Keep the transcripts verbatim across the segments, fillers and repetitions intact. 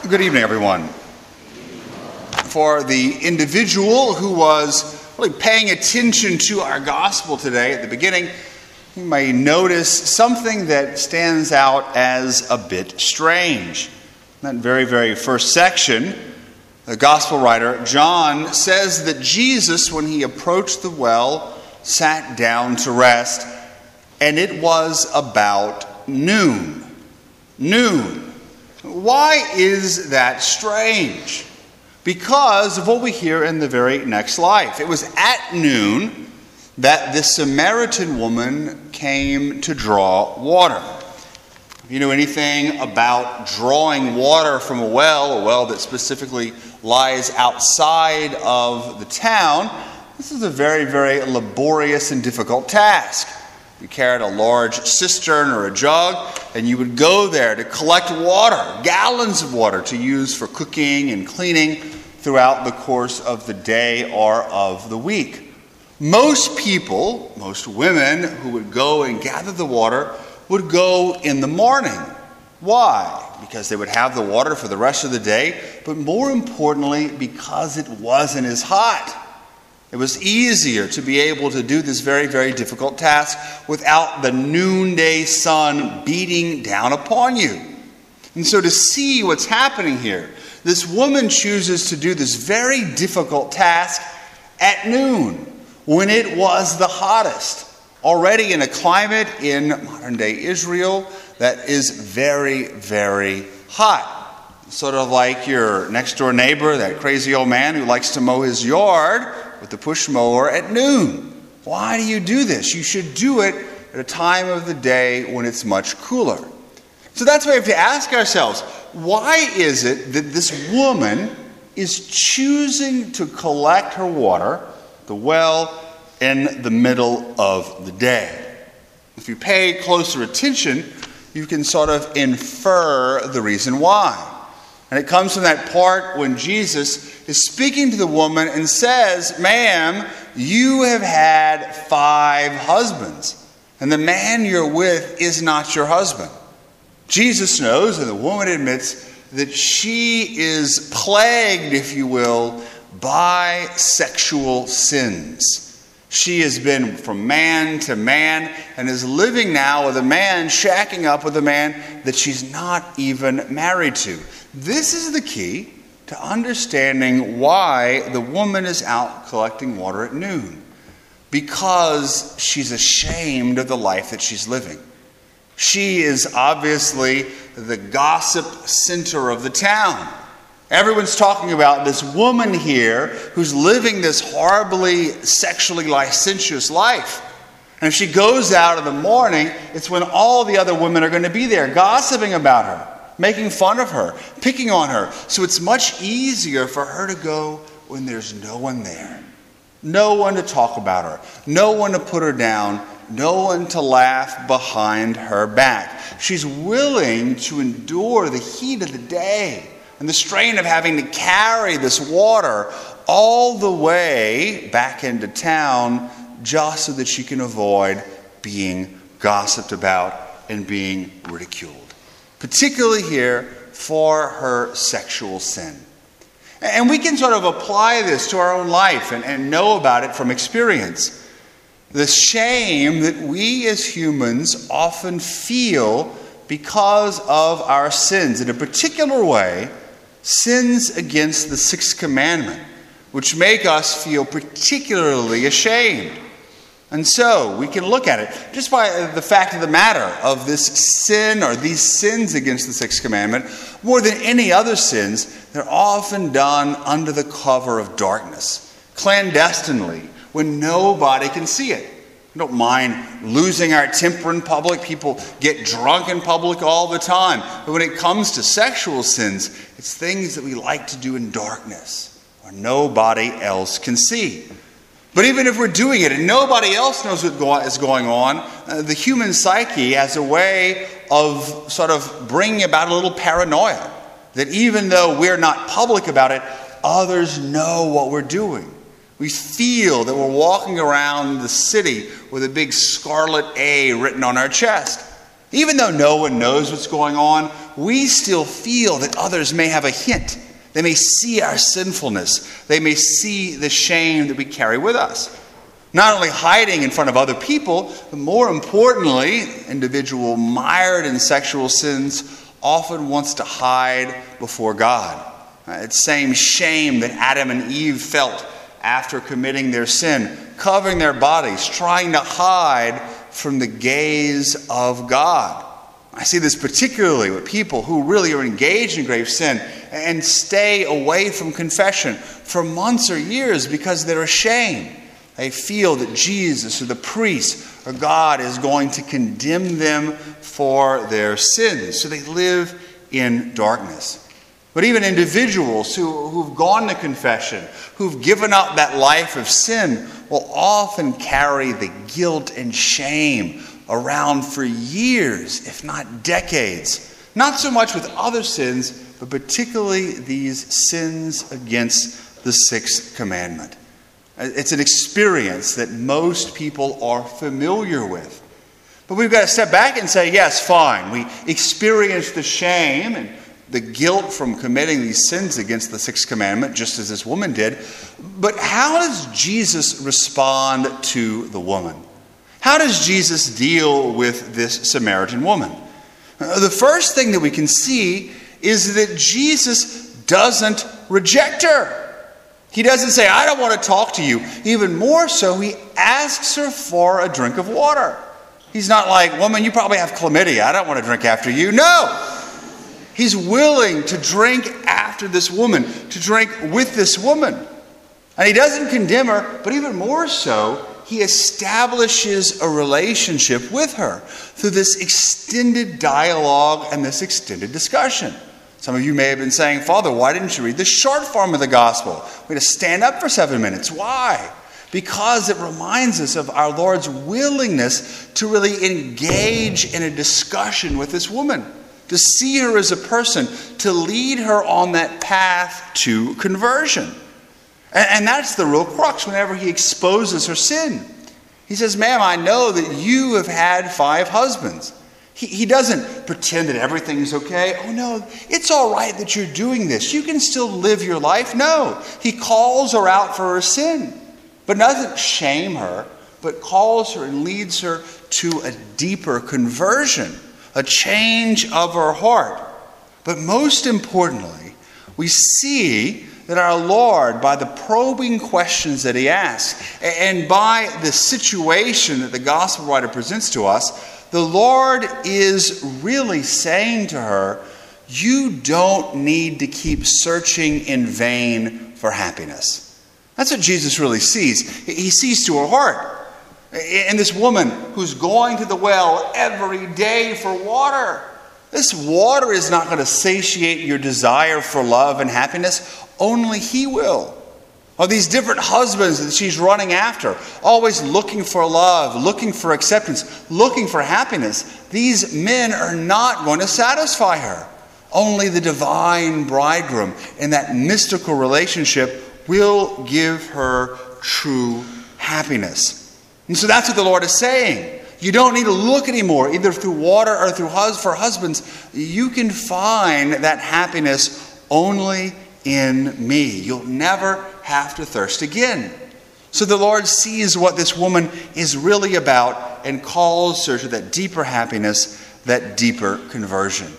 Good evening, everyone. For the individual who was really paying attention to our gospel today at the beginning, you may notice something that stands out as a bit strange. In that very, very first section, the gospel writer, John, says that Jesus, when he approached the well, sat down to rest, and it was about noon. Noon. Why is that strange? Because of what we hear in the very next life. It was at noon that the Samaritan woman came to draw water. If you know anything about drawing water from a well, a well that specifically lies outside of the town, this is a very, very laborious and difficult task. You carried a large cistern or a jug, and you would go there to collect water, gallons of water to use for cooking and cleaning throughout the course of the day or of the week. Most people, most women who would go and gather the water would go in the morning. Why? Because they would have the water for the rest of the day, but more importantly, because it wasn't as hot. It was easier to be able to do this very, very difficult task without the noonday sun beating down upon you. And so to see what's happening here, this woman chooses to do this very difficult task at noon when it was the hottest. Already in a climate in modern-day Israel that is very, very hot. Sort of like your next-door neighbor, that crazy old man who likes to mow his yard with the push mower at noon. Why do you do this? You should do it at a time of the day when it's much cooler. So that's why we have to ask ourselves, why is it that this woman is choosing to collect her water, the well, in the middle of the day? If you pay closer attention, you can sort of infer the reason why. And it comes from that part when Jesus is speaking to the woman and says, "Ma'am, you have had five husbands, and the man you're with is not your husband." Jesus knows, and the woman admits, that she is plagued, if you will, by sexual sins. She has been from man to man and is living now with a man, shacking up with a man that she's not even married to. This is the key to understanding why the woman is out collecting water at noon. Because she's ashamed of the life that she's living. She is obviously the gossip center of the town. Everyone's talking about this woman here who's living this horribly sexually licentious life. And if she goes out in the morning, it's when all the other women are going to be there gossiping about her, making fun of her, picking on her. So it's much easier for her to go when there's no one there. No one to talk about her. No one to put her down. No one to laugh behind her back. She's willing to endure the heat of the day and the strain of having to carry this water all the way back into town just so that she can avoid being gossiped about and being ridiculed. Particularly here for her sexual sin. And we can sort of apply this to our own life and, and know about it from experience. The shame that we as humans often feel because of our sins. In a particular way, sins against the sixth commandment, which make us feel particularly ashamed. And so we can look at it just by the fact of the matter of this sin or these sins against the sixth commandment. More than any other sins, they're often done under the cover of darkness, clandestinely, when nobody can see it. We don't mind losing our temper in public. People get drunk in public all the time. But when it comes to sexual sins, it's things that we like to do in darkness, where nobody else can see. But even if we're doing it and nobody else knows what is going on, uh, the human psyche has a way of sort of bringing about a little paranoia. That even though we're not public about it, others know what we're doing. We feel that we're walking around the city with a big scarlet A written on our chest. Even though no one knows what's going on, we still feel that others may have a hint. They may see our sinfulness. They may see the shame that we carry with us. Not only hiding in front of other people, but more importantly, individual mired in sexual sins often wants to hide before God. It's the same shame that Adam and Eve felt after committing their sin, covering their bodies, trying to hide from the gaze of God. I see this particularly with people who really are engaged in grave sin and stay away from confession for months or years because they're ashamed. They feel that Jesus or the priest or God is going to condemn them for their sins. So they live in darkness. But even individuals who, who've gone to confession, who've given up that life of sin, will often carry the guilt and shame around for years, if not decades. Not so much with other sins, but particularly these sins against the sixth commandment. It's an experience that most people are familiar with. But we've got to step back and say, yes, fine. We experience the shame and the guilt from committing these sins against the sixth commandment, just as this woman did. But how does Jesus respond to the woman? How does Jesus deal with this Samaritan woman? The first thing that we can see is that Jesus doesn't reject her. He doesn't say, I don't want to talk to you. Even more so, he asks her for a drink of water. He's not like, woman, you probably have chlamydia. I don't want to drink after you. No! He's willing to drink after this woman, to drink with this woman. And he doesn't condemn her, but even more so, he establishes a relationship with her through this extended dialogue and this extended discussion. Some of you may have been saying, Father, why didn't you read the short form of the gospel? We had to stand up for seven minutes. Why? Because it reminds us of our Lord's willingness to really engage in a discussion with this woman, to see her as a person, to lead her on that path to conversion. And, and that's the real crux whenever he exposes her sin. He says, ma'am, I know that you have had five husbands. He, he doesn't pretend that everything's okay. Oh, no, it's all right that you're doing this. You can still live your life. No, he calls her out for her sin, but doesn't shame her, but calls her and leads her to a deeper conversion, a change of her heart. But most importantly, we see that our Lord, by the probing questions that he asks, and by the situation that the gospel writer presents to us, the Lord is really saying to her, you don't need to keep searching in vain for happiness. That's what Jesus really sees. He sees to her heart. And this woman who's going to the well every day for water. This water is not going to satiate your desire for love and happiness. Only he will. Or these different husbands that she's running after, always looking for love, looking for acceptance, looking for happiness. These men are not going to satisfy her. Only the divine bridegroom in that mystical relationship will give her true happiness. And so that's what the Lord is saying. You don't need to look anymore, either through water or through hus- for husbands. You can find that happiness only in me. You'll never have to thirst again. So the Lord sees what this woman is really about and calls her to that deeper happiness, that deeper conversion.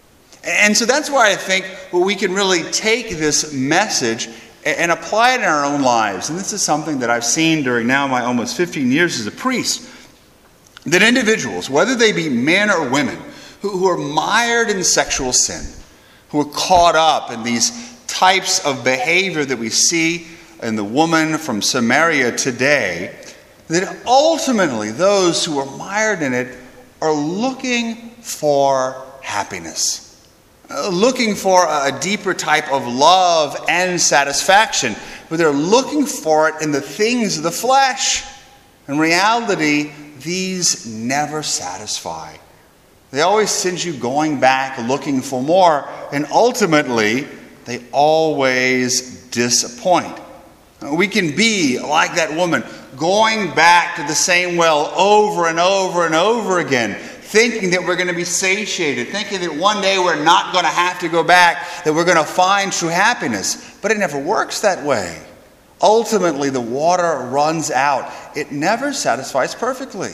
And so that's why I think well, we can really take this message and apply it in our own lives. And this is something that I've seen during now my almost fifteen years as a priest. That individuals, whether they be men or women, who, who are mired in sexual sin, who are caught up in these types of behavior that we see in the woman from Samaria today, that ultimately those who are mired in it are looking for happiness. Looking for a deeper type of love and satisfaction, but they're looking for it in the things of the flesh. In reality, these never satisfy. They always send you going back looking for more, and ultimately, they always disappoint. We can be like that woman, going back to the same well over and over and over again, thinking that we're going to be satiated, thinking that one day we're not going to have to go back, that we're going to find true happiness. But it never works that way. Ultimately, the water runs out. It never satisfies perfectly.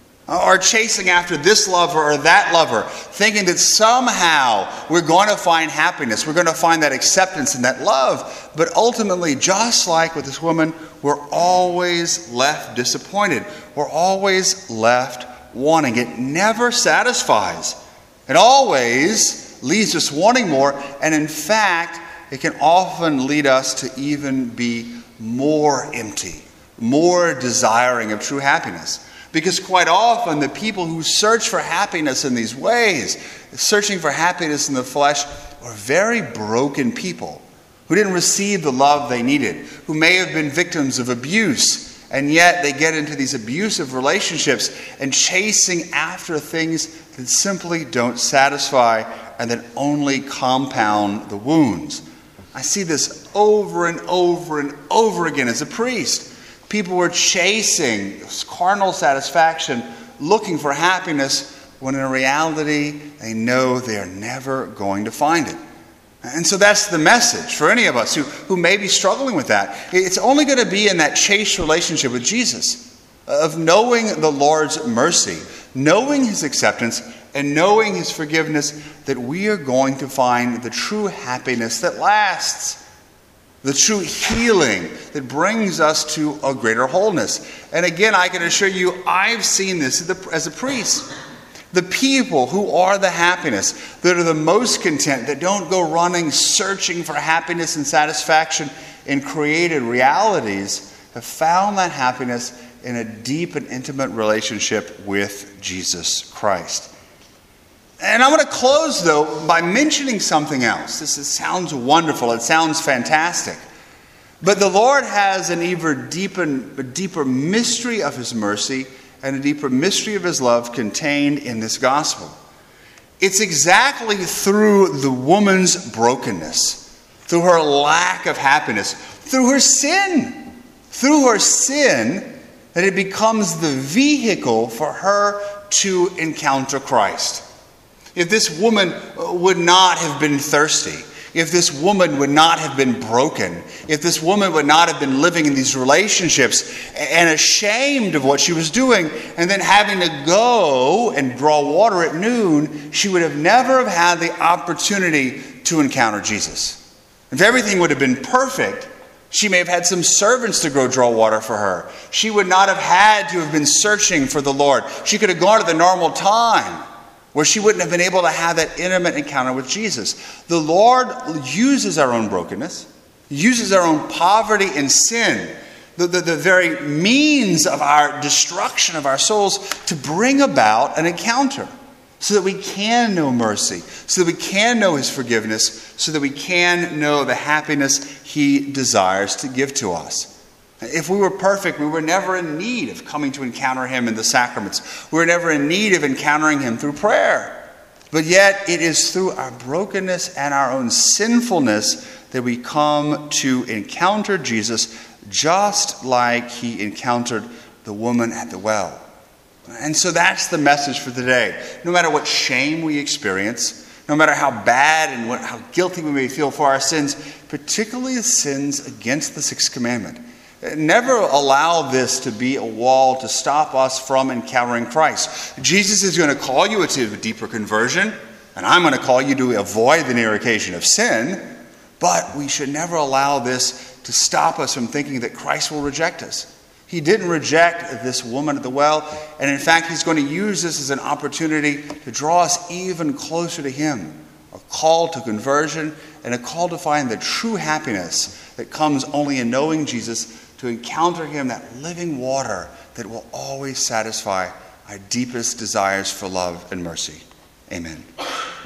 Or chasing after this lover or that lover, thinking that somehow we're going to find happiness, we're going to find that acceptance and that love. But ultimately, just like with this woman, we're always left disappointed. We're always left wanting. It never satisfies. It always leaves us wanting more. And in fact, it can often lead us to even be more empty, more desiring of true happiness. Because quite often the people who search for happiness in these ways, searching for happiness in the flesh, are very broken people who didn't receive the love they needed, who may have been victims of abuse, and yet they get into these abusive relationships and chasing after things that simply don't satisfy and that only compound the wounds. I see this over and over and over again as a priest. People were chasing carnal satisfaction, looking for happiness, when in reality they know they are never going to find it. And so that's the message for any of us who, who may be struggling with that. It's only going to be in that chaste relationship with Jesus, of knowing the Lord's mercy, knowing his acceptance, and knowing his forgiveness, that we are going to find the true happiness that lasts. The true healing that brings us to a greater wholeness. And again, I can assure you, I've seen this as a priest. The people who are the happiness, that are the most content, that don't go running, searching for happiness and satisfaction in created realities, have found that happiness in a deep and intimate relationship with Jesus Christ. And I want to close, though, by mentioning something else. This is, sounds wonderful. It sounds fantastic. But the Lord has an even deeper, a deeper mystery of his mercy and a deeper mystery of his love contained in this gospel. It's exactly through the woman's brokenness, through her lack of happiness, through her sin, through her sin, that it becomes the vehicle for her to encounter Christ. If this woman would not have been thirsty, if this woman would not have been broken, if this woman would not have been living in these relationships and ashamed of what she was doing, and then having to go and draw water at noon, she would have never have had the opportunity to encounter Jesus. If everything would have been perfect, she may have had some servants to go draw water for her. She would not have had to have been searching for the Lord. She could have gone at the normal time, where she wouldn't have been able to have that intimate encounter with Jesus. The Lord uses our own brokenness, uses our own poverty and sin, the, the, the very means of our destruction of our souls, to bring about an encounter so that we can know mercy, so that we can know his forgiveness, so that we can know the happiness he desires to give to us. If we were perfect, we were never in need of coming to encounter him in the sacraments. We were never in need of encountering him through prayer. But yet it is through our brokenness and our own sinfulness that we come to encounter Jesus, just like he encountered the woman at the well. And so that's the message for today. No matter what shame we experience, no matter how bad and what, how guilty we may feel for our sins, particularly the sins against the sixth commandment, never allow this to be a wall to stop us from encountering Christ. Jesus is going to call you to a deeper conversion, and I'm going to call you to avoid the near occasion of sin, but we should never allow this to stop us from thinking that Christ will reject us. He didn't reject this woman at the well, and in fact, he's going to use this as an opportunity to draw us even closer to him. A call to conversion and a call to find the true happiness that comes only in knowing Jesus, to encounter him, that living water that will always satisfy our deepest desires for love and mercy. Amen.